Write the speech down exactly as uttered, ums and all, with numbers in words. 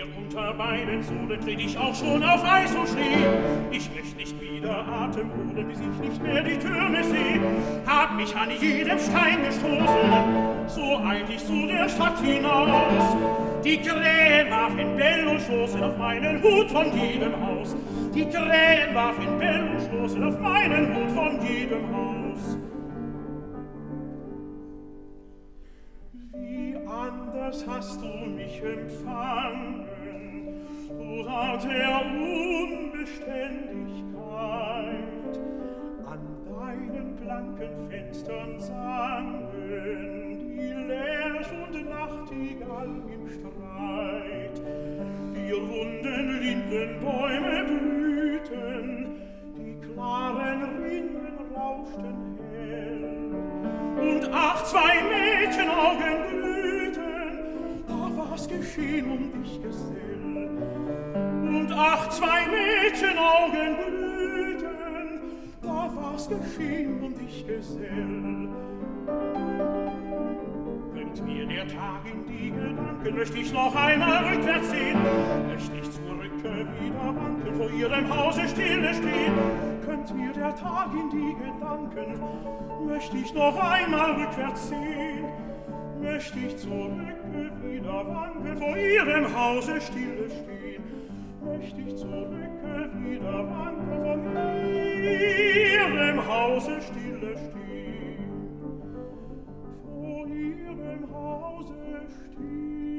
mir unter beiden Sohlen tritt ich auch schon auf Eis und Schnee. Ich möcht nicht wieder Atem holen, bis ich nicht mehr die Türme seh. Hab mich an jedem Stein gestoßen, so eilt ich zu der Stadt hinaus. Die Krähen warfen Bell und schossen auf meinen Hut von jedem Haus. Die Krähen warfen Bell und schossen auf meinen Hut von jedem Haus. Wie anders hast du mich empfangen, du Rat der Unbeständigkeit. An deinen blanken Fenstern sangen die Lerch und Nachtigall im Streit. Die runden Lindenbäume blühten, die klaren Rinnen rauschten hell. Und ach, zwei Mädchenaugen glühten, da war's geschehen um dich, Gesell. Und ach, zwei Mädchenaugen glühten, da war's geschehen um dich, Gesell. Bringt mir der Tag in die Gedanken, möcht ich noch einmal rückwärts sehen, möcht ich zurücke wieder wanken, vor ihrem Hause stille stehen. Könnt mir der Tag in die Gedanken, möcht ich noch einmal rückwärts sehen, möcht ich zurücke wieder wanken, vor ihrem Hause stille stehen. Möcht ich zurücke wieder wanken, vor ihrem Hause stille stehen. Vor ihrem Hause stehen.